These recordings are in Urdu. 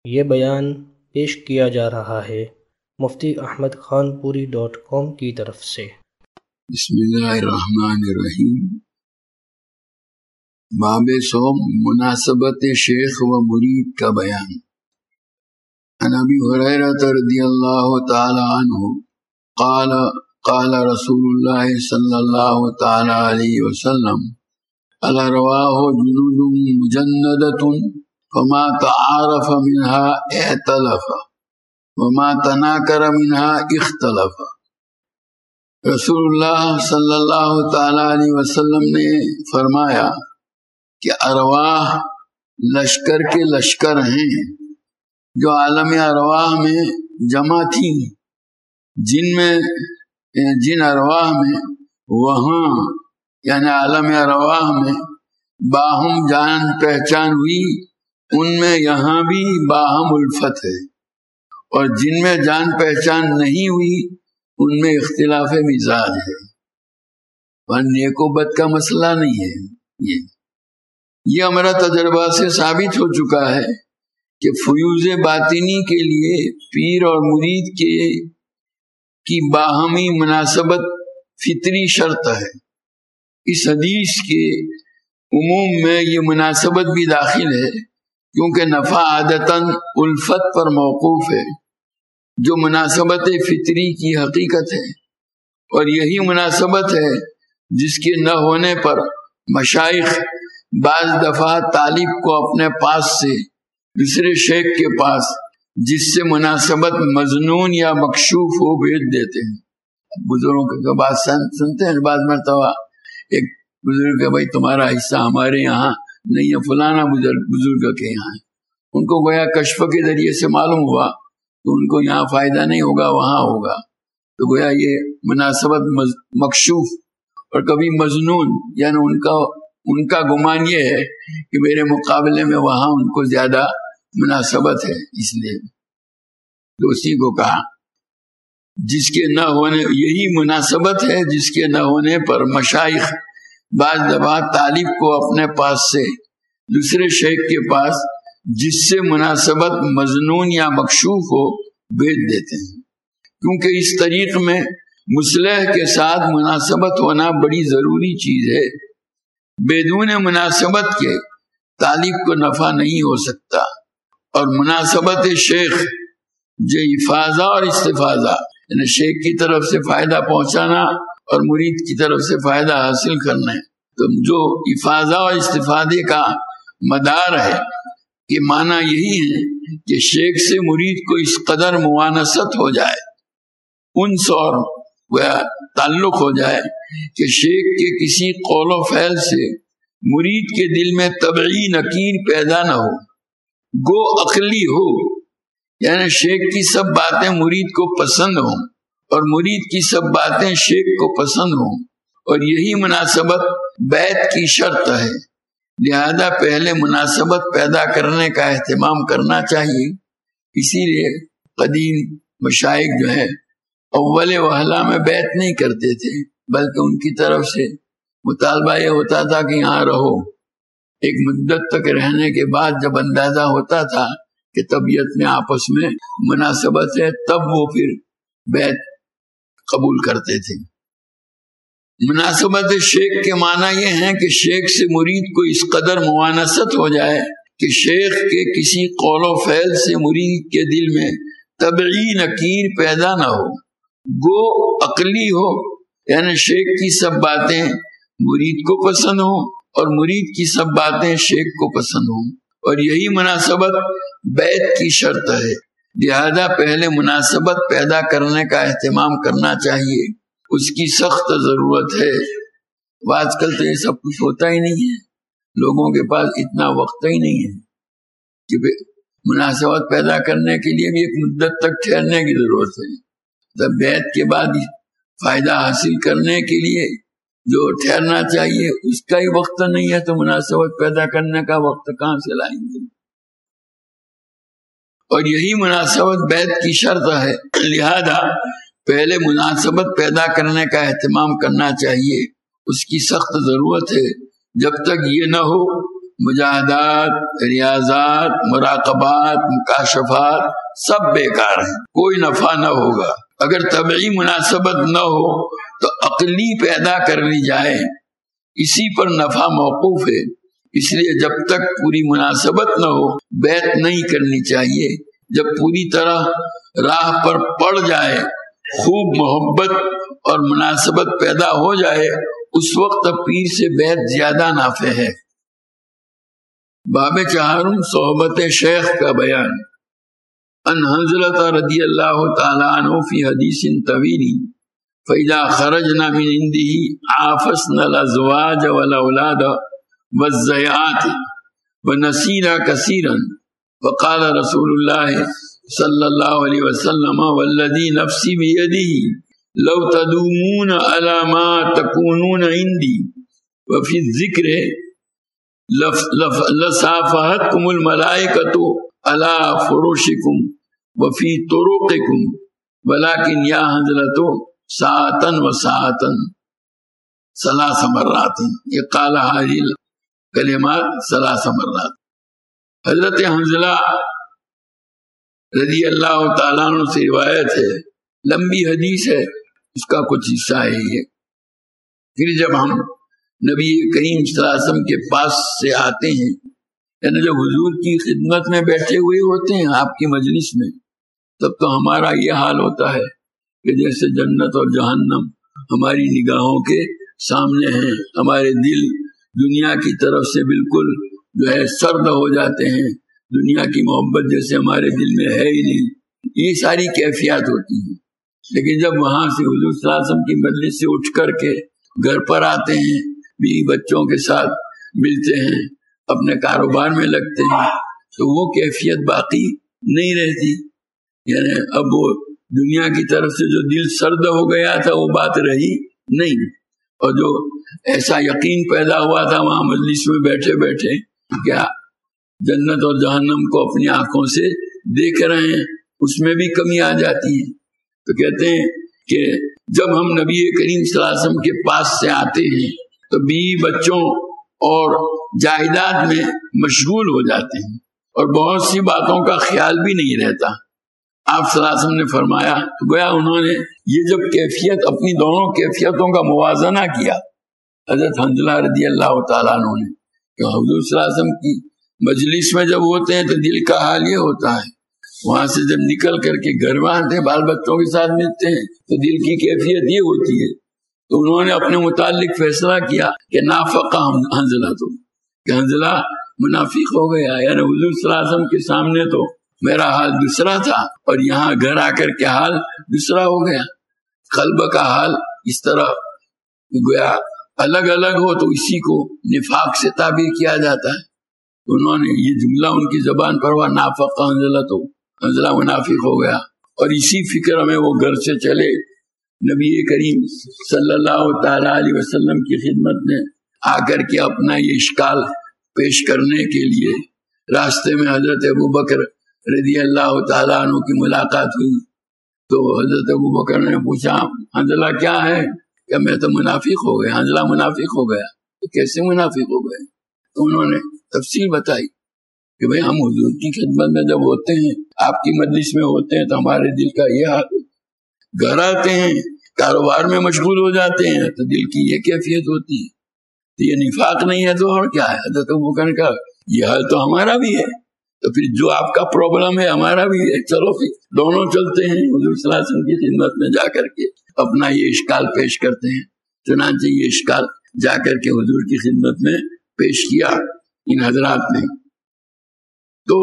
یہ بیان پیش کیا جا رہا ہے مفتی احمد خان پوری .com کی طرف سے۔ بسم اللہ الرحمن الرحیم۔ باب صوم، مناسبت شیخ و مرید کا بیان۔ عن ابی ہریرہ رضی اللہ تعالی عنہ قال قال رسول اللہ صلی اللہ تعالی علیہ وسلم الارواح جنود مجندۃ فما تعارف منها ائتلف وما تناکر منها اختلف۔ رسول اللہ صلی اللہ تعالی علیہ وسلم نے فرمایا کہ ارواح لشکر کے لشکر ہیں جو عالم ارواح میں جمع تھی، جن ارواح میں وہاں یعنی عالم ارواح میں باہم جان پہچان ہوئی، ان میں یہاں بھی باہم الفت ہے، اور جن میں جان پہچان نہیں ہوئی ان میں اختلاف مزاج ہے، اور نیک و بد کا مسئلہ نہیں ہے۔ یہ ہمارا تجربہ سے ثابت ہو چکا ہے کہ فیوز باطنی کے لیے پیر اور مرید کی باہمی مناسبت فطری شرط ہے۔ اس حدیث کے عموم میں یہ مناسبت بھی داخل ہے، کیونکہ نفع عادتاً الفت پر موقوف ہے، جو مناسبت فطری کی حقیقت ہے، اور یہی مناسبت ہے جس کے نہ ہونے پر مشائخ بعض دفعہ طالب کو اپنے پاس سے دوسرے شیخ کے پاس جس سے مناسبت مظنون یا مکشوف ہو بھیج دیتے ہیں۔ بزرگوں کا بات سنتے ہیں، بعض مرتبہ ایک بزرگ کہ بھائی تمہارا حصہ ہمارے یہاں نہیں ہے، فلانا بزرگ کے یہاں ہے، ان کو گویا کشف کے ذریعے سے معلوم ہوا تو ان کو یہاں فائدہ نہیں ہوگا، وہاں ہوگا، تو گویا یہ مناسبت مکشوف اور کبھی مظنون، یعنی ان کا گمان یہ ہے کہ میرے مقابلے میں وہاں ان کو زیادہ مناسبت ہے، اس لیے دوستی کو کہا جس کے نہ ہونے، یہی مناسبت ہے جس کے نہ ہونے پر مشائخ بعض دفعہ طالب کو اپنے پاس سے دوسرے شیخ کے پاس جس سے مناسبت مظنون یا مکشوف ہو بھیج دیتے ہیں، کیونکہ اس طریق میں مصلح کے ساتھ مناسبت ہونا بڑی ضروری چیز ہے۔ بدون مناسبت کے طالب کو نفع نہیں ہو سکتا، اور مناسبت شیخ جو افاضہ اور استفاضہ، یعنی شیخ کی طرف سے فائدہ پہنچانا اور مرید کی طرف سے فائدہ حاصل کرنا ہے، تو جو افاضہ اور استفادے کا مدار ہے کہ معنی یہی ہے کہ شیخ سے مرید کو اس قدر موانست ہو جائے، انس اور تعلق ہو جائے کہ شیخ کے کسی قول و فعل سے مرید کے دل میں طبعی نکیر پیدا نہ ہو، گو عقلی ہو، یعنی شیخ کی سب باتیں مرید کو پسند ہوں اور مرید کی سب باتیں شیخ کو پسند ہوں، اور یہی مناسبت بیعت کی شرط ہے۔ لہذا پہلے مناسبت پیدا کرنے کا اہتمام کرنا چاہیے۔ اسی لیے قدیم مشائخ جو ہے اول وہلہ میں بیعت نہیں کرتے تھے، بلکہ ان کی طرف سے مطالبہ یہ ہوتا تھا کہ یہاں رہو۔ ایک مدت تک رہنے کے بعد جب اندازہ ہوتا تھا کہ طبیعت میں آپس میں مناسبت ہے، تب وہ پھر بیعت قبول کرتے تھے۔ مناسبت شیخ کے معنی یہ ہے کہ شیخ سے مرید کو اس قدر موانست ہو جائے کہ شیخ کے کسی قول و فعل سے مرید کے دل میں طبعی نکیر پیدا نہ ہو، گو عقلی ہو، یعنی شیخ کی سب باتیں مرید کو پسند ہوں اور مرید کی سب باتیں شیخ کو پسند ہوں، اور یہی مناسبت بیعت کی شرط ہے۔ لہذا پہلے مناسبت پیدا کرنے کا اہتمام کرنا چاہیے، اس کی سخت ضرورت ہے۔ آج کل تو یہ سب کچھ ہوتا ہی نہیں ہے، لوگوں کے پاس اتنا وقت ہی نہیں ہے کہ مناسبت پیدا کرنے کے لیے بھی ایک مدت تک ٹھہرنے کی ضرورت ہے۔ جب بیعت کے بعد فائدہ حاصل کرنے کے لیے جو ٹھہرنا چاہیے اس کا ہی وقت نہیں ہے، تو مناسبت پیدا کرنے کا وقت کہاں سے لائیں گے؟ اور یہی مناسبت بیعت کی شرط ہے۔ لہذا پہلے مناسبت پیدا کرنے کا اہتمام کرنا چاہیے، اس کی سخت ضرورت ہے۔ جب تک یہ نہ ہو مجاہدات، ریاضات، مراقبات، مکاشفات سب بیکار ہیں، کوئی نفع نہ ہوگا۔ اگر طبعی مناسبت نہ ہو تو عقلی پیدا کر لی جائے، اسی پر نفع موقوف ہے۔ اس لیے جب تک پوری مناسبت نہ ہو بیعت نہیں کرنی چاہیے۔ جب پوری طرح راہ پر پڑ جائے، خوب محبت اور مناسبت پیدا ہو جائے، اس وقت پیر سے بیعت زیادہ نافع ہے۔ باب چہارم صحبت شیخ کا بیان۔ ان حنظلۃ رضی اللہ تعالی عنہ فی حدیث طویل فإذا خرجنا من عنده عافسنا الازواج والاولاد والضیعات ونسینا کثیرا فقال رسول اللہ صلی اللہ علیہ وسلم والذی نفسی بیدہ لو تدومون علی ما تکونون عندی وفی الذکر لصافحتکم الملائکۃ علی فرشکم وفی طرقکم ولکن یا حنظلۃ ساعتن و ساعتن ثلاث مرات۔ یہ قال حاضر کلمات ثلاث مرات۔ حضرت حنظلہ رضی اللہ تعالیٰ عنہ سے روایت ہے، لمبی حدیث ہے، اس کا کچھ حصہ ہے یہ۔ پھر جب ہم نبی کریم صلی اللہ علیہ وسلم کے پاس سے آتے ہیں، یعنی جب حضور کی خدمت میں بیٹھے ہوئے ہوتے ہیں آپ کی مجلس میں، تب تو ہمارا یہ حال ہوتا ہے کہ جیسے جنت اور جہنم ہماری نگاہوں کے سامنے ہیں، ہمارے دل دنیا کی طرف سے بالکل جو ہے سرد ہو جاتے ہیں، دنیا کی محبت جیسے ہمارے دل میں ہے ہی نہیں، یہ ساری کیفیات ہوتی ہیں۔ لیکن جب وہاں سے حضور صلی اللہ علیہ وسلم کی مجلس سے اٹھ کر کے گھر پر آتے ہیں، بیوی بچوں کے ساتھ ملتے ہیں، اپنے کاروبار میں لگتے ہیں، تو وہ کیفیت باقی نہیں رہتی۔ یعنی اب وہ دنیا کی طرف سے جو دل سرد ہو گیا تھا وہ بات رہی نہیں، اور جو ایسا یقین پیدا ہوا تھا وہاں مجلس میں بیٹھے بیٹھے کیا جنت اور جہنم کو اپنی آنکھوں سے دیکھ رہے ہیں، اس میں بھی کمی آ جاتی ہے۔ تو کہتے ہیں کہ جب ہم نبی کریم صلی اللہ علیہ وسلم کے پاس سے آتے ہیں تو بیوی بچوں اور جائیداد میں مشغول ہو جاتے ہیں اور بہت سی باتوں کا خیال بھی نہیں رہتا۔ آپ صلی اللہ علیہ وسلم نے فرمایا، گویا انہوں نے یہ جب کیفیت اپنی دونوں کیفیتوں کا موازنہ کیا، حضرت حنظلہ رضی اللہ تعالیٰ عنہ نے، کہ حضور صلی اللہ علیہ وسلم کی مجلس میں جب ہوتے ہیں تو دل کا حال یہ ہوتا ہے، وہاں سے جب نکل کر کے گھر میں آتے ہیں بال بچوں کے ساتھ ملتے ہیں تو دل کی کیفیت یہ ہوتی ہے۔ تو انہوں نے اپنے متعلق فیصلہ کیا کہ نافقہ حنظلہ، تو کہ حنظلہ منافق ہو گیا، یعنی حضور صلی اللہ علیہ وسلم کے سامنے تو میرا حال دوسرا تھا اور یہاں گھر آ کر کے حال دوسرا ہو گیا۔ قلب کا حال اس طرح گویا الگ الگ ہو تو اسی کو نفاق سے تعبیر کیا جاتا ہے۔ انہوں نے یہ جملہ ان کی زبان پر ہوا، نافق حنظلہ، تو حنظلہ منافق ہو گیا، اور اسی فکر میں وہ گھر سے چلے نبی کریم صلی اللہ تعالی علیہ وسلم کی خدمت میں آ کر کے اپنا یہ اشکال پیش کرنے کے لیے۔ راستے میں حضرت ابوبکر رضی اللہ تعالیٰ عنہ کی ملاقات ہوئی تو حضرت ابوبکر نے پوچھا، حنظلہ کیا ہے؟ کہ میں تو منافق ہو گیا۔ حنظلہ منافق ہو گیا، تو کیسے منافق ہو گئے؟ تو انہوں نے تفصیل بتائی کہ بھئی ہم حضور کی خدمت میں جب ہوتے ہیں، آپ کی مجلس میں ہوتے ہیں تو ہمارے دل کا یہ حال، گھر آتے ہیں کاروبار میں مشغول ہو جاتے ہیں تو دل کی یہ کیفیت ہوتی ہے۔ تو یہ نفاق نہیں ہے تو اور کیا ہے؟ حضرت ابوبکر نے کہا یہ حال تو ہمارا بھی ہے، تو پھر جو آپ کا پرابلم ہے ہمارا بھی ہے، چلو پھر دونوں چلتے ہیں حضور صلی اللہ علیہ وسلم کی خدمت میں جا کر کے اپنا یہ اشکال پیش کرتے ہیں۔ چنانچہ یہ اشکال جا کر کے حضور کی خدمت میں پیش کیا ان حضرات نے۔ تو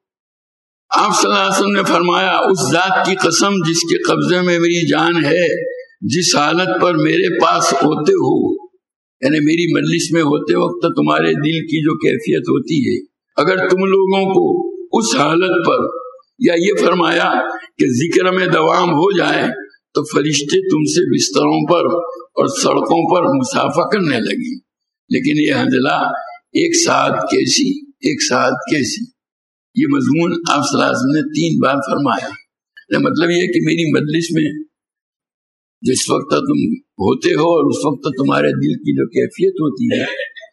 آپ صلی اللہ علیہ وسلم نے فرمایا، اس ذات کی قسم جس کے قبضے میں میری جان ہے، جس حالت پر میرے پاس ہوتے ہو، یعنی میری مجلس میں ہوتے وقت تمہارے دل کی جو کیفیت ہوتی ہے، اگر تم لوگوں کو اس حالت پر، یا یہ فرمایا کہ ذکر میں دوام ہو جائے تو فرشتے تم سے بستروں پر اور سڑکوں پر مسافہ کرنے لگی۔ لیکن یہ حنظلہ ایک ساتھ کیسی، ایک ساتھ کیسی، یہ مضمون آپ صلی اللہ علیہ وسلم نے 3 بار فرمایا۔ مطلب یہ کہ میری مجلس میں جس وقت تم ہوتے ہو اور اس وقت تمہارے دل کی جو کیفیت ہوتی ہے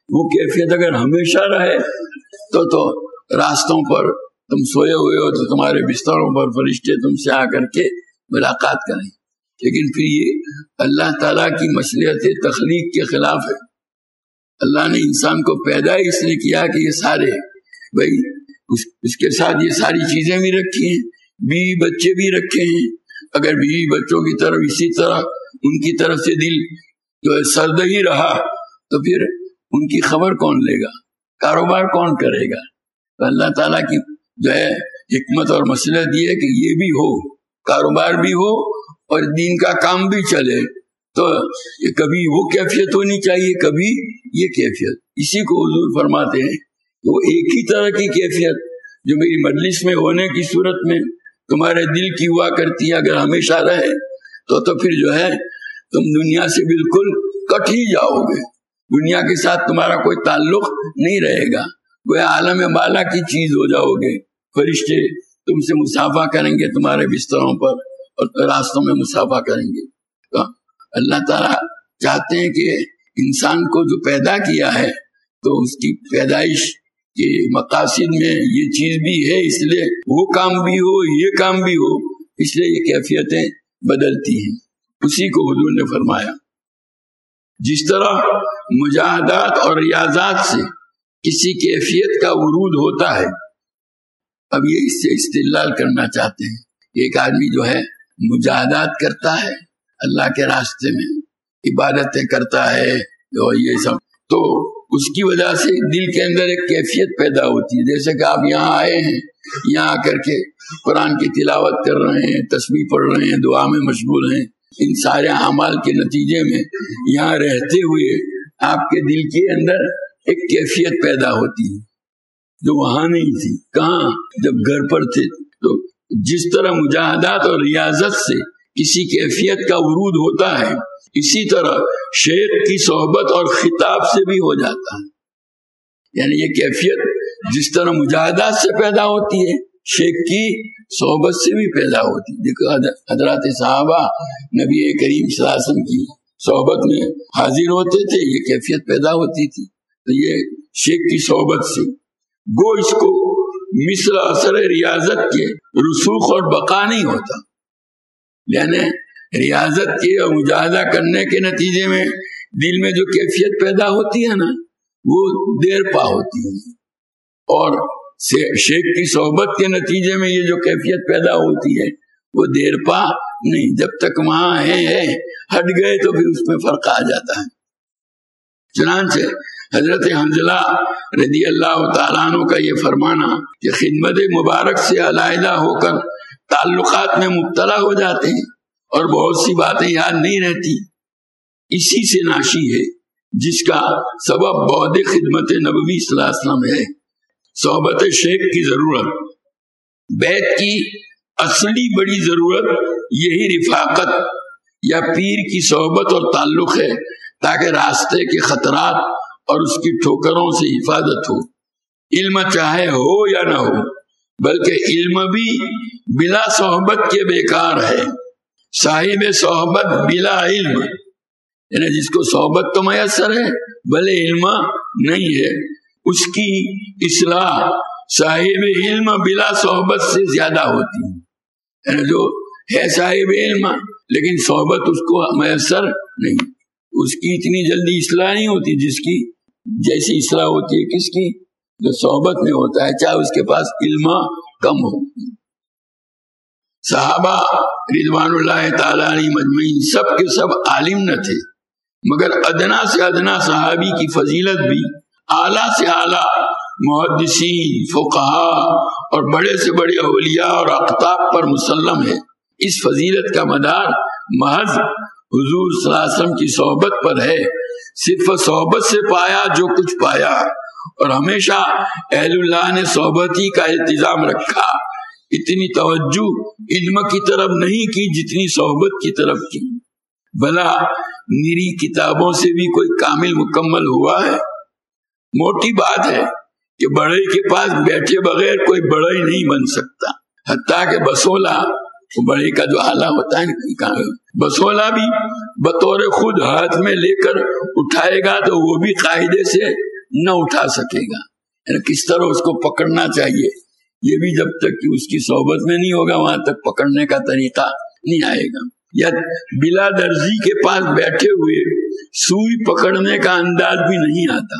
وہ کیفیت اگر ہمیشہ رہے تو راستوں پر تم سوئے ہوئے ہو تو تمہارے بستروں پر فرشتے تم سے آ کر کے ملاقات کریں. لیکن پھر یہ اللہ تعالیٰ کی مصلحت تخلیق کے خلاف ہے. اللہ نے انسان کو پیدا اس لیے کیا کہ یہ سارے بھائی اس کے ساتھ یہ ساری چیزیں بھی رکھی ہیں, بیوی بچے بھی رکھے ہیں. اگر بیوی بچوں کی طرف اسی طرح ان کی طرف سے دل جو ہے سرد ہی رہا تو پھر ان کی خبر کون لے گا, کاروبار کون کرے گا؟ تو اللہ تعالیٰ کی جو ہے حکمت اور مصلحت یہ ہے کہ یہ بھی ہو, کاروبار بھی ہو اور دین کا کام بھی چلے. تو یہ کبھی وہ کیفیت ہونی چاہیے, کبھی یہ کیفیت. اسی کو حضور فرماتے ہیں کہ وہ ایک ہی طرح کی کیفیت جو میری مجلس میں ہونے کی صورت میں تمہارے دل کی ہوا کرتی ہے, اگر ہمیشہ رہے تو پھر جو ہے تم دنیا سے بالکل کٹ ہی جاؤ گے. دنیا کے ساتھ تمہارا کوئی تعلق نہیں رہے گا, وہ عالم بالا کی چیز ہو جاؤ گے. فرشتے تم سے مصافحہ کریں گے تمہارے بستروں پر اور راستوں میں مصافحہ کریں گے. تو اللہ تعالیٰ چاہتے ہیں کہ انسان کو جو پیدا کیا ہے تو اس کی پیدائش کے مقاصد میں یہ چیز بھی ہے, اس لیے وہ کام بھی ہو یہ کام بھی ہو, اس لیے یہ کیفیتیں بدلتی ہیں. اسی کو حضور نے فرمایا جس طرح مجاہدات اور ریاضات سے کسی کیفیت کا ورود ہوتا ہے. اب یہ اس سے استدلال کرنا چاہتے ہیں. ایک آدمی جو ہے مجاہدات کرتا ہے اللہ کے راستے میں, عبادتیں کرتا ہے اور یہ سب, تو اس کی وجہ سے دل کے اندر ایک کیفیت پیدا ہوتی ہے. جیسے کہ آپ یہاں آئے ہیں, یہاں آ کر کے قرآن کی تلاوت کر رہے ہیں, تسبیح پڑھ رہے ہیں, دعا میں مشغول ہیں. ان سارے اعمال کے نتیجے میں یہاں رہتے ہوئے آپ کے دل کے اندر ایک کیفیت پیدا ہوتی ہے جو وہاں نہیں تھی. کہاں؟ جب گھر پر تھے. تو جس طرح مجاہدات اور ریاضت سے کسی کیفیت کا ورود ہوتا ہے, اسی طرح شیخ کی صحبت اور خطاب سے بھی ہو جاتا ہے. یعنی یہ کیفیت جس طرح مجاہدات سے پیدا ہوتی ہے, شیخ کی صحبت سے بھی پیدا ہوتی ہے. دیکھو حضرات صحابہ نبی کریم صلی اللہ علیہ وسلم کی صحبت میں حاضر ہوتے تھے, یہ کیفیت پیدا ہوتی تھی. تو یہ شیخ کی صحبت سے گو اس کو مثل اثر ریاضت کے رسوخ اور بقا نہیں ہوتا. یعنی ریاضت کے اور مجاہدہ کرنے کے نتیجے میں دل میں جو کیفیت پیدا ہوتی ہے نا, وہ دیر پا ہوتی ہے. اور شیخ کی صحبت کے نتیجے میں یہ جو کیفیت پیدا ہوتی ہے وہ دیر پا نہیں. جب تک وہاں ہے ہٹ گئے تو پھر اس میں فرق آ جاتا ہے. چنانچہ حضرت حنظلہ رضی اللہ تعالیٰ عنہ کا یہ فرمانا کہ خدمت مبارک سے علیحدہ ہو کر تعلقات میں مبتلا ہو جاتے ہیں اور بہت سی باتیں یاد نہیں رہتی, اسی سے ناشی ہے جس کا سبب بعد خدمت نبوی صلی اللہ علیہ وسلم ہے. صحبت شیخ کی ضرورت, بیت کی اصلی بڑی ضرورت یہی رفاقت یا پیر کی صحبت اور تعلق ہے, تاکہ راستے کے خطرات اور اس کی ٹھوکروں سے حفاظت ہو. علم چاہے ہو یا نہ ہو, بلکہ علم بھی بلا صحبت کے بیکار ہے. صاحب صحبت بلا علم, یعنی جس کو صحبت تو میسر ہے بھلے علم نہیں ہے, اس کی اصلاح صاحب علم بلا صحبت سے زیادہ ہوتی ہے. یعنی جو ہے صاحب علم لیکن صحبت اس کو میسر نہیں, اس کی اتنی جلدی اصلاح نہیں ہوتی جس کی جیسی اصلاح ہوتی ہے کس کی, جو صحبت میں ہوتا ہے, چاہے اس کے پاس علم کم ہو. صحابہ رضوان اللہ تعالیٰ علیہ مجمعین سب کے سب عالم نہ تھے, مگر ادنا سے ادنا صحابی کی فضیلت بھی اعلیٰ سے اعلیٰ محدثین, فقہا اور بڑے سے بڑے اولیاء اور اقطاب پر مسلم ہے. اس فضیلت کا مدار محض حضور صلی اللہ علیہ وسلم کی صحبت پر ہے. صرف صحبت سے پایا جو کچھ پایا, اور ہمیشہ اہل اللہ نے صحبتی کا التزام رکھا. اتنی توجہ علم کی طرف نہیں کی جتنی صحبت کی طرف کی. بھلا نری کتابوں سے بھی کوئی کامل مکمل ہوا ہے؟ موٹی بات ہے کہ بڑے کے پاس بیٹھے بغیر کوئی بڑا ہی نہیں بن سکتا. حتیٰ کہ بسولہ, بڑے کا جو آلہ ہوتا ہے, بسولہ بھی بطور خود ہاتھ میں لے کر اٹھائے گا تو وہ بھی قاعدے سے نہ اٹھا سکے گا. یعنی کس طرح اس کو پکڑنا چاہیے یہ بھی جب تک کہ اس کی صحبت میں نہیں ہوگا وہاں تک پکڑنے کا طریقہ نہیں آئے گا. یا بلا درزی کے پاس بیٹھے ہوئے سوئی پکڑنے کا انداز بھی نہیں آتا.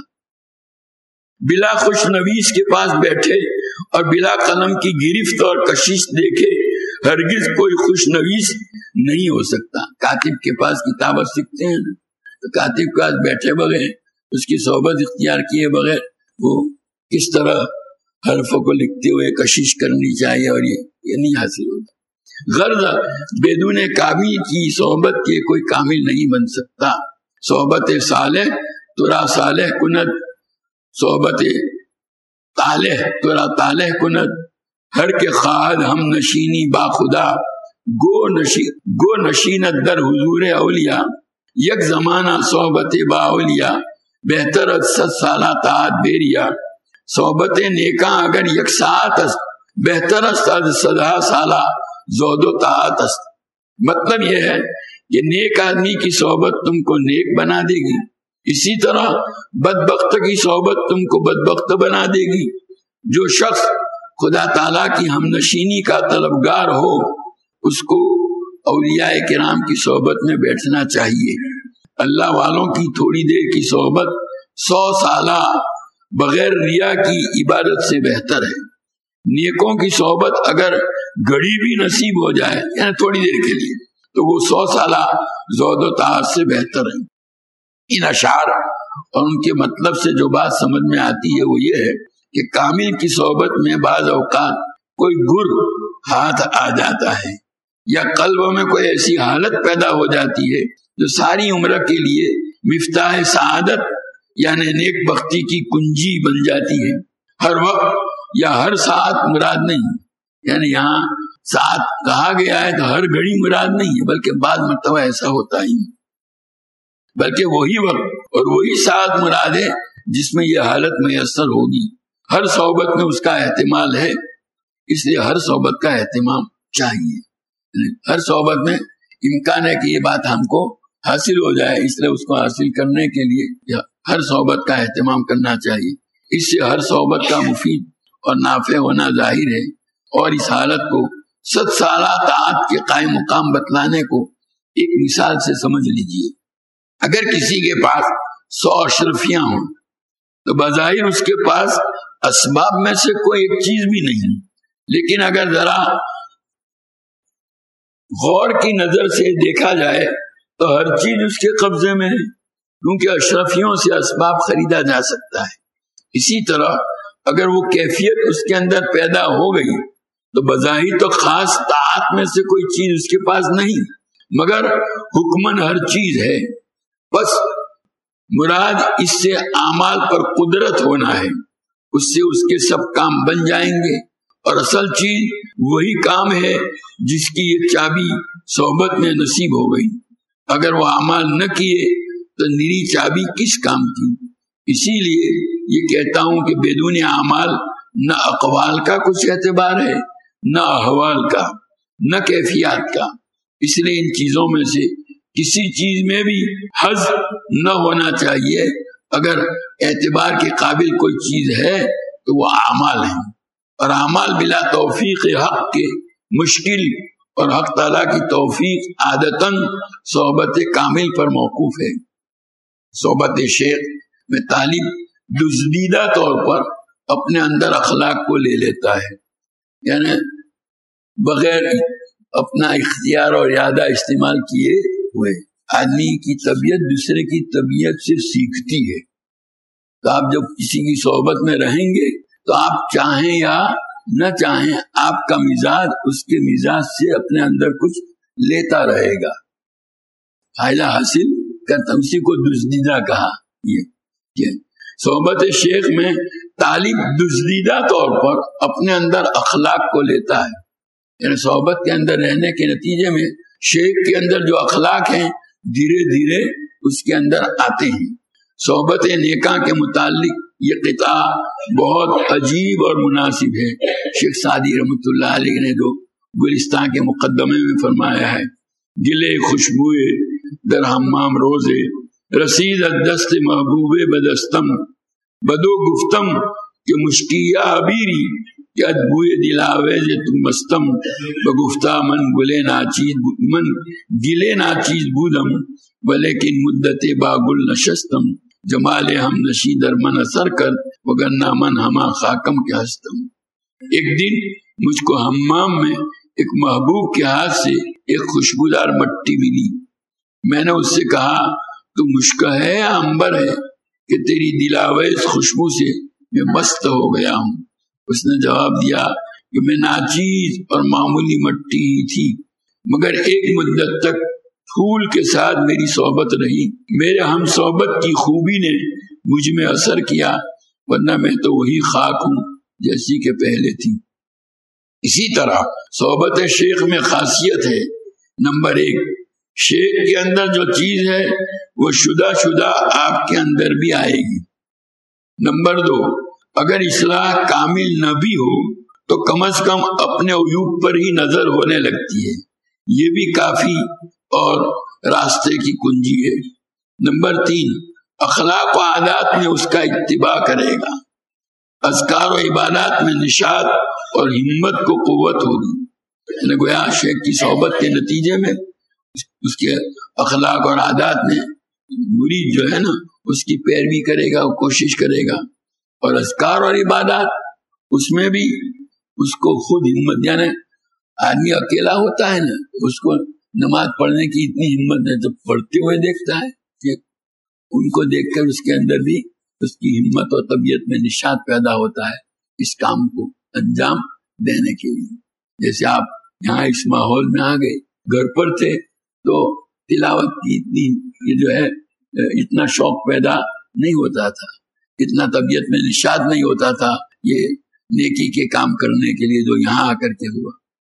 بلا خوشنویس کے پاس بیٹھے اور بلا قلم کی گرفت اور کشش دیکھے ہرگز کوئی خوشنویس نہیں ہو سکتا. کاتب کے پاس کتابت سیکھتے ہیں تو کاتب کے پاس بیٹھے بغیر اس کی صحبت اختیار کیے بغیر وہ کس طرح حرفوں کو لکھتے ہوئے کشش کرنی چاہیے اور یہ نہیں حاصل ہوتا. غرض بدون کامل کی صحبت کے کوئی کامل نہیں بن سکتا. صحبت صالح ترا صالح کند، صحبت طالح ترا طالح کند، ہر کے خواہد ہم نشینی با خدا، گو نشینت در حضور اولیاء، یک زمانہ صحبت با اولیاء، بہتر از 100 سالہ طاعت بیریا. صحبت نیکاں اگر یک ساعت است، بہتر است از 100 سالہ زود و طاعت است. مطلب یہ ہے کہ نیک آدمی کی صحبت تم کو نیک بنا دے گی، اسی طرح بدبخت کی صحبت تم کو بدبخت بنا دے گی. جو شخص خدا تعالیٰ کی ہم نشینی کا طلبگار ہو اس کو اولیاء کرام کی صحبت میں بیٹھنا چاہیے. اللہ والوں کی تھوڑی دیر کی صحبت 100 سالہ بغیر ریا کی عبادت سے بہتر ہے. نیکوں کی صحبت اگر گھڑی بھی نصیب ہو جائے یعنی تھوڑی دیر کے لیے تو وہ 100 سالہ زہد و طاعت سے بہتر ہے. ان اشعار اور ان کے مطلب سے جو بات سمجھ میں آتی ہے وہ یہ ہے کہ کامل کی صحبت میں بعض اوقات کوئی گر ہاتھ آ جاتا ہے یا قلب میں کوئی ایسی حالت پیدا ہو جاتی ہے جو ساری عمر کے لیے مفتاح سعادت یعنی نیک بختی کی کنجی بن جاتی ہے. ہر وقت یا ہر ساعت مراد نہیں، یعنی یہاں ساعت کہا گیا ہے تو ہر گھڑی مراد نہیں ہے، بلکہ بعض مرتبہ ایسا ہوتا ہی نہیں، بلکہ وہی وقت اور وہی ساعت مراد ہے جس میں یہ حالت میسر ہوگی. ہر صحبت میں اس کا احتمال ہے، اس لیے ہر صحبت کا اہتمام چاہیے. ہر صحبت میں امکان ہے کہ یہ بات ہم کو حاصل ہو جائے، اس لیے اس کو حاصل کرنے کے لیے ہر صحبت کا اہتمام کرنا چاہیے. اس سے ہر صحبت کا مفید اور نافع ہونا ظاہر ہے. اور اس حالت کو 100 سالہ طاعت کے قائم مقام بتلانے کو ایک مثال سے سمجھ لیجئے. اگر کسی کے پاس 100 اشرفیاں ہوں تو بظاہر اس کے پاس اسباب میں سے کوئی ایک چیز بھی نہیں، لیکن اگر ذرا غور کی نظر سے دیکھا جائے تو ہر چیز اس کے قبضے میں ہے، کیونکہ اشرفیوں سے اسباب خریدا جا سکتا ہے. اسی طرح اگر وہ کیفیت اس کے اندر پیدا ہو گئی تو بظاہر تو خاص طاعت میں سے کوئی چیز اس کے پاس نہیں، مگر حکمن ہر چیز ہے. بس مراد اس سے اعمال پر قدرت ہونا ہے، اس سے اس کے سب کام بن جائیں گے. اور اصل چیز وہی کام ہے جس کی یہ چابی صحبت میں نصیب ہو گئی. اگر وہ اعمال نہ کیے تو نری چابی کس کام کی. اسی لیے یہ کہتا ہوں کہ بدون اعمال نہ اقوال کا کچھ اعتبار ہے، نہ احوال کا، نہ کیفیات کا. اس لیے ان چیزوں میں سے کسی چیز میں بھی حظ نہ ہونا چاہیے. اگر اعتبار کے قابل کوئی چیز ہے تو وہ اعمال ہیں، اور اعمال بلا توفیق حق کے مشکل، اور حق تعالیٰ کی توفیق عادتاً صحبت کامل پر موقوف ہے. صحبت شیخ میں طالب دزدیدہ طور پر اپنے اندر اخلاق کو لے لیتا ہے، یعنی بغیر اپنا اختیار اور ارادہ استعمال کیے ہوئے. آدمی کی طبیعت دوسرے کی طبیعت سے سیکھتی ہے. تو آپ جب کسی کی صحبت میں رہیں گے تو آپ چاہیں یا نہ چاہیں آپ کا مزاج اس کے مزاج سے اپنے اندر کچھ لیتا رہے گا، فائدہ حاصل کرتا. اسی کو دزدیدہ کہا. یہ صحبت شیخ میں طالب دزدیدہ طور پر اپنے اندر اخلاق کو لیتا ہے، یعنی صحبت کے اندر رہنے کے نتیجے میں شیخ کے اندر جو اخلاق ہیں دھیرے دھیرے اس کے اندر آتے ہیں. صحبت نیکاں کے متعلق یہ قطعہ بہت عجیب اور مناسب ہے. شیخ سعدی رحمۃ اللہ علیہ نے جو گلستان کے مقدمے میں فرمایا ہے، گلے خوشبوئے در حمام روزے رسید دست محبوب بدستم، بدو گفتم کہ مشکیا ابیری کیا بوئے دلاوے جے تم مستم بگفتہ من گلے ناچیز بودم ولیکن مدت باگل نشستم جمال ہم نشی در من اثر کر وگرنہ من ہما خاکم کے ہستم. ایک دن مجھ کو حمام میں ایک محبوب کے ہاتھ سے ایک خوشبودار مٹی ملی. میں نے اس سے کہا تو مشک ہے یا عنبر ہے کہ تیری دلاویز خوشبو سے میں مست ہو گیا ہوں؟ اس نے جواب دیا کہ میں ناچیز اور معمولی مٹی ہی تھی، مگر ایک مدت تک پھول کے ساتھ میری صحبت رہی. میرے ہم صحبت کی خوبی نے مجھ میں اثر کیا، ورنہ میں تو وہی خاک ہوں جیسی کہ پہلے تھی. اسی طرح صحبت شیخ میں خاصیت ہے. نمبر 1، شیخ کے اندر جو چیز ہے وہ شدہ آپ کے اندر بھی آئے گی. نمبر 2، اگر اصلاح کامل نہ بھی ہو تو کم از کم اپنے عیوب پر ہی نظر ہونے لگتی ہے، یہ بھی کافی اور راستے کی کنجی ہے. نمبر 3، اخلاق و عادات میں اس کا اتباع کرے گا، اذکار و عبادات میں نشاط اور ہمت کو قوت ہوگی. یعنی گویا شیخ کی صحبت کے نتیجے میں اس کے اخلاق اور عادات میں مرید جو ہے نا اس کی پیروی کرے گا، کوشش کرے گا، اور اذکار اور عبادات اس میں بھی اس کو خود ہمت، یعنی آدمی اکیلا ہوتا ہے نا اس کو نماز پڑھنے کی اتنی ہمت نہیں، تو پڑھتے ہوئے دیکھتا ہے کہ ان کو دیکھ کر اس کے اندر بھی اس کی ہمت اور طبیعت میں نشاط پیدا ہوتا ہے اس کام کو انجام دینے کے لیے. جیسے آپ یہاں اس ماحول میں آ گئے، گھر پر تھے تو تلاوت کی یہ جو ہے اتنا شوق پیدا نہیں ہوتا تھا، اتنا طبیعت میں نشاط نہیں ہوتا تھا یہ نیکی کے کام کرنے کے لیے جو یہاں آ کر کے ہوا.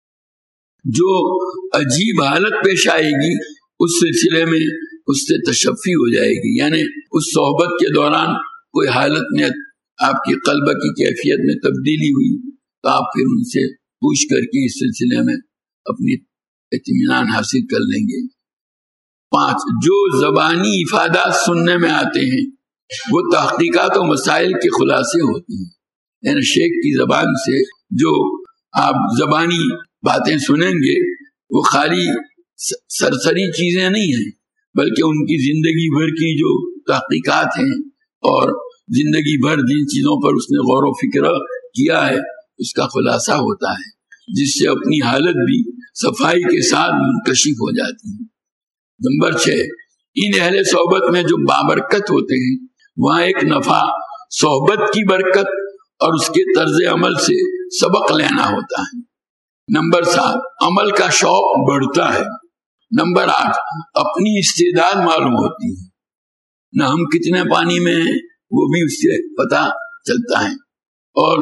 جو عجیب حالت پیش آئے گی اس سلسلے میں اس سے تشفی ہو جائے گی، یعنی اس صحبت کے دوران کوئی حالت میں آپ کی قلب کی کیفیت میں تبدیلی ہوئی تو آپ پھر ان سے پوچھ کر کے اس سلسلے میں اپنی اطمینان حاصل کر لیں گے. 5، جو زبانی افادات سننے میں آتے ہیں وہ تحقیقات و مسائل کے خلاصے ہوتے ہیں. یعنی شیخ کی زبان سے جو آپ زبانی باتیں سنیں گے وہ خالی سرسری چیزیں نہیں ہیں، بلکہ ان کی زندگی بھر کی جو تحقیقات ہیں اور زندگی بھر جن چیزوں پر اس نے غور و فکر کیا ہے اس کا خلاصہ ہوتا ہے، جس سے اپنی حالت بھی صفائی کے ساتھ منکشف ہو جاتی ہے. نمبر 6، ان اہل صحبت میں جو بابرکت ہوتے ہیں وہاں ایک نفع صحبت کی برکت اور اس کے طرز عمل سے سبق لینا ہوتا ہے. نمبر 7، عمل کا شوق بڑھتا ہے. نمبر 8، اپنی استعداد معلوم ہوتی ہے، نہ ہم کتنے پانی میں ہیں وہ بھی اس سے پتہ چلتا ہے. اور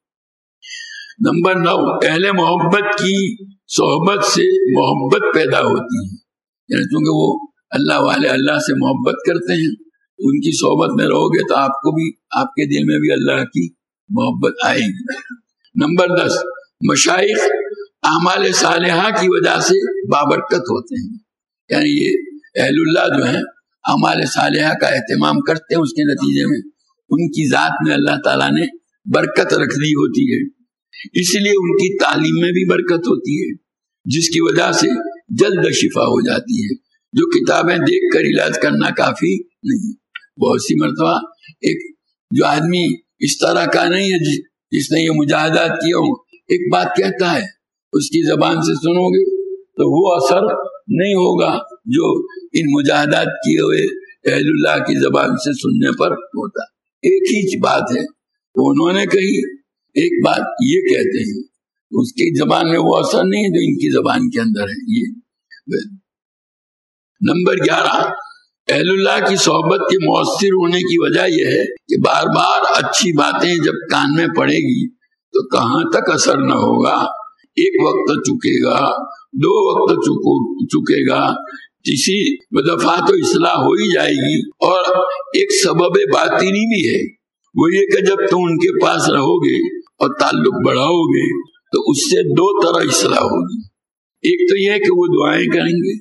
نمبر 9، اہل محبت کی صحبت سے محبت پیدا ہوتی ہے، یعنی چونکہ وہ اللہ والے اللہ سے محبت کرتے ہیں، ان کی صحبت میں رہو گے تو آپ کو بھی آپ کے دل میں بھی اللہ کی محبت آئے گی. نمبر 10، مشائخ اعمال صالحہ کی وجہ سے بابرکت ہوتے ہیں، یعنی یہ اہل اللہ جو ہیں اعمال صالحہ کا اہتمام کرتے ہیں، اس کے نتیجے میں ان کی ذات میں اللہ تعالیٰ نے برکت رکھ دی ہوتی ہے، اس لیے ان کی تعلیم میں بھی برکت ہوتی ہے، جس کی وجہ سے جلد شفا ہو جاتی ہے. جو کتابیں دیکھ کر علاج کرنا کافی نہیں. بہت سی مرتبہ ایک جو آدمی اس طرح کا نہیں ہے جس نے یہ مجاہدات کیا ہو، ایک بات کہتا ہے اس کی زبان سے سنو گے تو وہ اثر نہیں ہوگا جو ان مجاہدات کیے ہوئے اہل اللہ کی زبان سے سننے پر ہوتا. ایک ہی بات ہے تو انہوں نے کہی، ایک بات یہ کہتے ہیں، اس کی زبان میں وہ اثر نہیں ہے جو ان کی زبان کے اندر ہے. یہ نمبر 11، اہل اللہ کی صحبت کے مؤثر ہونے کی وجہ یہ ہے کہ بار بار اچھی باتیں جب کان میں پڑے گی تو کہاں تک اثر نہ ہوگا. ایک وقت چکے گا، 2 وقت چکے گا، کسی دفعہ تو اصلاح ہو ہی جائے گی. اور ایک سبب باطنی بھی ہے، وہ یہ کہ جب تم ان کے پاس رہو گے اور تعلق بڑھاؤ گے تو اس سے 2 طرح اصلاح ہوگی. ایک تو یہ کہ وہ دعائیں کریں گے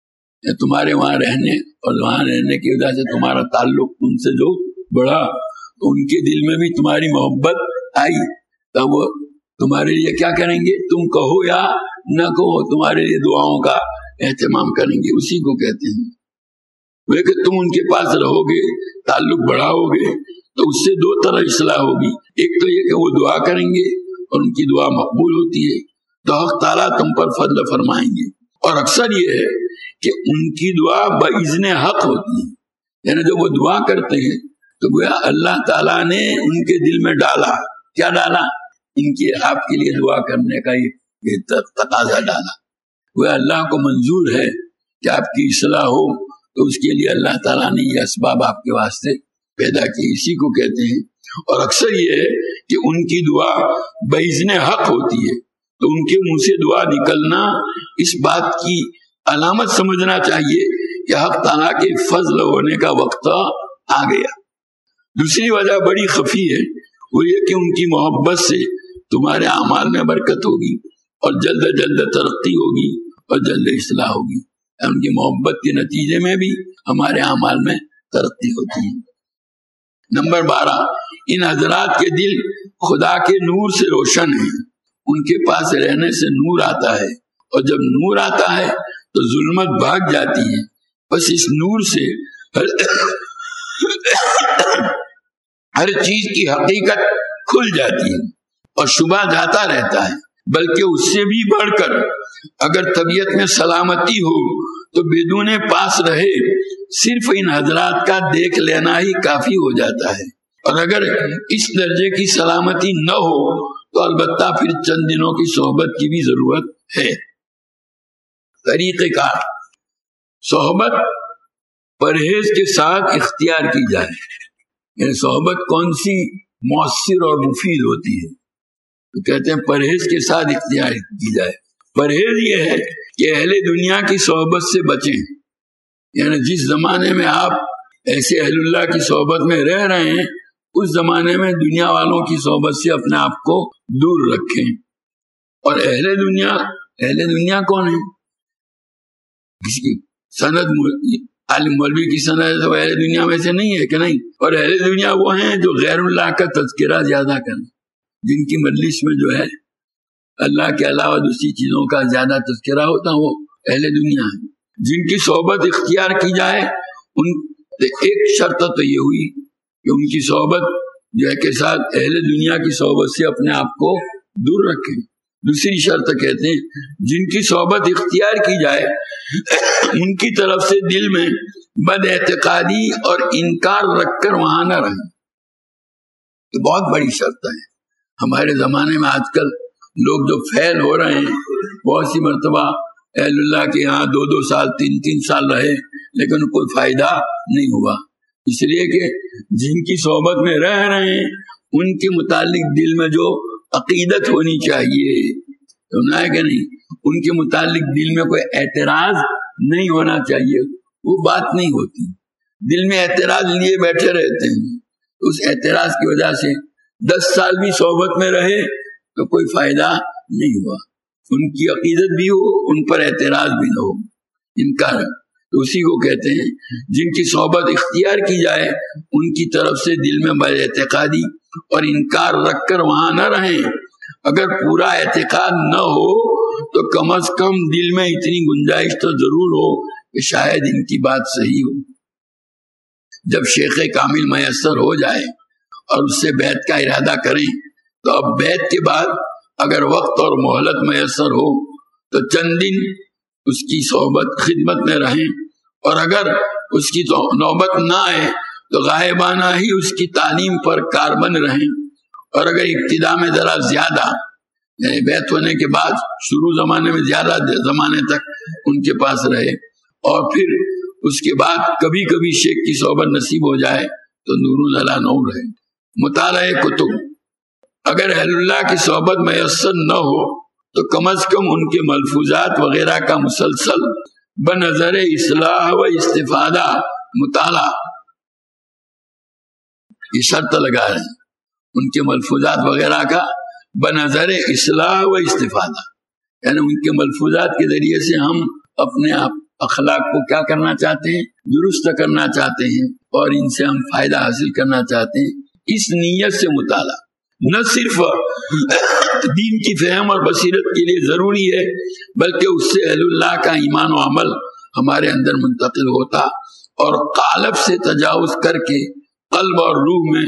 تمہارے وہاں رہنے، اور وہاں رہنے کی وجہ سے تمہارا تعلق ان سے جو بڑھا تو ان کے دل میں بھی تمہاری محبت آئی، تب وہ تمہارے لیے کیا کریں گے؟ تم کہو یا نہ کہو، تمہارے لیے دعاؤں کا اہتمام کریں گے. اسی کو کہتے ہیں. لیکن تم ان کے پاس رہو گے، تعلق بڑھاؤ گے، تو اس سے دو طرح اصلاح ہوگی. ایک تو یہ کہ وہ دعا کریں گے اور ان کی دعا مقبول ہوتی ہے تو حق تعالیٰ تم پر فضل فرمائیں گے. اور اکثر یہ ہے کہ ان کی دعا باذن حق ہوتی ہے، یعنی جب وہ دعا کرتے ہیں تو گویا اللہ تعالیٰ نے ان کے دل میں ڈالا. کیا ڈالا؟ ان کے آپ کے لیے دعا کرنے کا یہ تقاضا ڈالا. گویا اللہ کو منظور ہے کہ آپ کی اصلاح ہو، تو اس کے لیے اللہ تعالیٰ نے یہ اسباب آپ کے واسطے پیدا کی. اسی کو کہتے ہیں. اور اکثر یہ ہے کہ ان کی دعا باذن حق ہوتی ہے، تو ان کے منہ سے دعا نکلنا اس بات کی علامت سمجھنا چاہیے کہ حق تعالیٰ کے فضل ہونے کا وقت آ گیا. دوسری وجہ بڑی خفی ہے، وہ یہ کہ ان کی محبت سے تمہارے اعمال میں برکت ہوگی اور جلد جلد ترقی ہوگی اور جلد اصلاح ہوگی. ان کی محبت کے نتیجے میں بھی ہمارے اعمال میں ترقی ہوتی ہے. نمبر 12، ان حضرات کے دل خدا کے نور سے روشن ہیں. ان کے پاس رہنے سے نور آتا ہے، اور جب نور آتا ہے تو ظلمت بھاگ جاتی ہے. بس اس نور سے ہر چیز کی حقیقت کھل جاتی ہے اور شبہ جاتا رہتا ہے. بلکہ اس سے بھی بڑھ کر اگر طبیعت میں سلامتی ہو تو بدون پاس رہے صرف ان حضرات کا دیکھ لینا ہی کافی ہو جاتا ہے. اور اگر اس درجے کی سلامتی نہ ہو تو البتہ پھر چند دنوں کی صحبت کی بھی ضرورت ہے. طریقہ کار: صحبت پرہیز کے ساتھ اختیار کی جائے. یعنی صحبت کون سی مؤثر اور مفید ہوتی ہے؟ تو کہتے ہیں پرہیز کے ساتھ اختیار کی جائے. پرہیز یہ ہے کہ اہل دنیا کی صحبت سے بچیں. یعنی جس زمانے میں آپ ایسے اہل اللہ کی صحبت میں رہ رہے ہیں، اس زمانے میں دنیا والوں کی صحبت سے اپنے آپ کو دور رکھیں. اور اہل دنیا کون ہے؟ کسی کی سند عالم مولوی کی سند تو اہل دنیا میں سے نہیں ہے کہ نہیں. اور اہل دنیا وہ ہیں جو غیر اللہ کا تذکرہ زیادہ کریں، جن کی مجلس میں جو ہے اللہ کے علاوہ دوسری چیزوں کا زیادہ تذکرہ ہوتا، وہ اہل دنیا ہے. جن کی صحبت اختیار کی جائے، ان ایک شرط تو یہ ہوئی کہ ان کی صحبت جو ہے کے ساتھ اہل دنیا کی صحبت سے اپنے آپ کو دور رکھیں. دوسری شرط کہتے ہیں جن کی صحبت اختیار کی جائے ان کی طرف سے دل میں بد اعتقادی اور انکار رکھ کر وہاں نہ رہیں. یہ بہت بڑی شرط ہے. ہمارے زمانے میں آج کل لوگ جو فیل ہو رہے ہیں، بہت سی مرتبہ اہل اللہ کے یہاں 2 سال 3 سال رہے لیکن کوئی فائدہ نہیں ہوا. اس لیے کہ جن کی صحبت میں رہ رہے ہیں ان کے متعلق دل میں جو عقیدت ہونی چاہیے، سنا ہے کہ نہیں، ان کے متعلق دل میں کوئی اعتراض نہیں ہونا چاہیے، وہ بات نہیں ہوتی. دل میں اعتراض لیے بیٹھے رہتے ہیں، اس اعتراض کی وجہ سے 10 سال بھی صحبت میں رہے تو کوئی فائدہ نہیں ہوا. ان کی عقیدت بھی ہو، ان پر اعتراض بھی نہ ہو، انکار. تو اسی کو کہتے ہیں جن کی صحبت اختیار کی جائے ان کی طرف سے دل میں بد اعتقادی اور انکار رکھ کر وہاں نہ رہیں. اگر پورا اعتقاد نہ ہو تو کم از کم دل میں اتنی گنجائش تو ضرور ہو کہ شاید ان کی بات صحیح ہو. جب شیخ کامل میسر ہو جائے اور اس سے بیعت کا ارادہ کریں تو اب بیعت کے بعد اگر وقت اور مہلت میسر ہو تو چند دن اس کی صحبت خدمت میں رہیں، اور اگر اس کی نوبت نہ آئے تو غائبانہ ہی اس کی تعلیم پر کاربند رہیں. اور اگر ابتدا میں ذرا زیادہ، یعنی بیعت ہونے کے بعد شروع زمانے میں زیادہ زمانے تک ان کے پاس رہے، اور پھر اس کے بعد کبھی کبھی شیخ کی صحبت نصیب ہو جائے تو نور علی نور رہے. مطالعہ کتب: اگر اہل اللہ کی صحبت میسر نہ ہو تو کم از کم ان کے ملفوظات وغیرہ کا مسلسل بنظر اصلاح و استفادہ مطالعہ. یہ شرط لگا رہے ہیں ان کے ملفوظات وغیرہ کا بنظر اصلاح و استفادہ، یعنی ان کے ملفوظات کے ذریعے سے ہم اپنے اخلاق کو کیا کرنا چاہتے ہیں؟ درست کرنا چاہتے ہیں، اور ان سے ہم فائدہ حاصل کرنا چاہتے ہیں. اس نیت سے مطالعہ نہ صرف دین کی فہم اور بصیرت کے لیے ضروری ہے، بلکہ اس سے اہل اللہ کا ایمان و عمل ہمارے اندر منتقل ہوتا اور قالب سے تجاوز کر کے قلب اور روح میں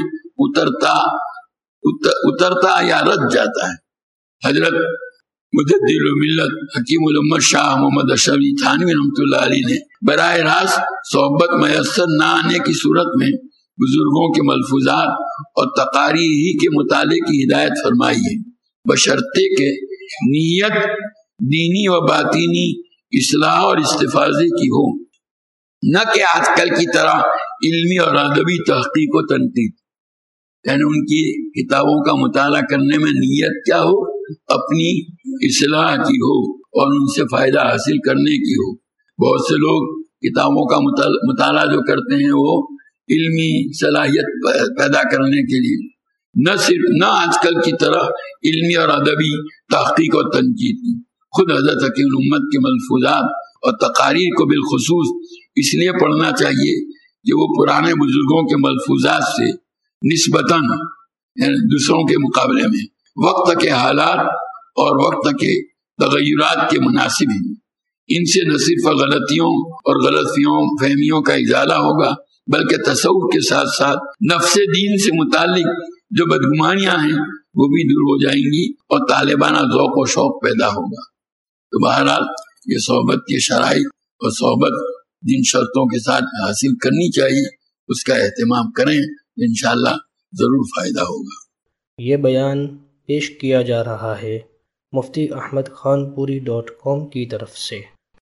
اترتا یا رچ جاتا ہے۔ حضرت مجدد الملت حکیم الامت شاہ محمد اشرف علی تھانوی رحمۃ اللہ علیہ نے براہ راست صحبت میسر نہ آنے کی صورت میں بزرگوں کے ملفوظات اور تقاریر ہی کے مطالعے کی ہدایت فرمائی ہے، بشرطے کہ نیت دینی و باطینی اصلاح اور استفاضے کی ہو، نہ کہ آج کل کی طرح علمی اور ادبی تحقیق و تنقید، یعنی ان کی کتابوں کا مطالعہ کرنے میں نیت کیا ہو، اپنی اصلاح کی ہو اور ان سے فائدہ حاصل کرنے کی ہو۔ بہت سے لوگ کتابوں کا مطالعہ جو کرتے ہیں وہ علمی صلاحیت پیدا کرنے کے لیے، نہ آج کل کی طرح علمی اور ادبی تحقیق و تنقید کی۔ خود حضرت حکیم الامت کے ملفوظات اور تقاریر کو بالخصوص اس لیے پڑھنا چاہیے کہ وہ پرانے بزرگوں کے ملفوظات سے نسبتاً یعنی دوسروں کے مقابلے میں وقت کے حالات اور وقت کے تغیرات کے مناسب ہیں۔ ان سے نہ صرف غلطیوں اور غلط فہمیوں کا ازالہ ہوگا، بلکہ تصور کے ساتھ ساتھ نفس دین سے متعلق جو بدگمانیاں ہیں وہ بھی دور ہو جائیں گی اور طالبانہ ذوق و شوق پیدا ہوگا۔ تو بہرحال یہ صحبت کے شرائط اور صحبت جن شرطوں کے ساتھ حاصل کرنی چاہیے اس کا اہتمام کریں، انشاءاللہ ضرور فائدہ ہوگا۔ یہ بیان پیش کیا جا رہا ہے مفتی احمد خان پوری .com کی طرف سے۔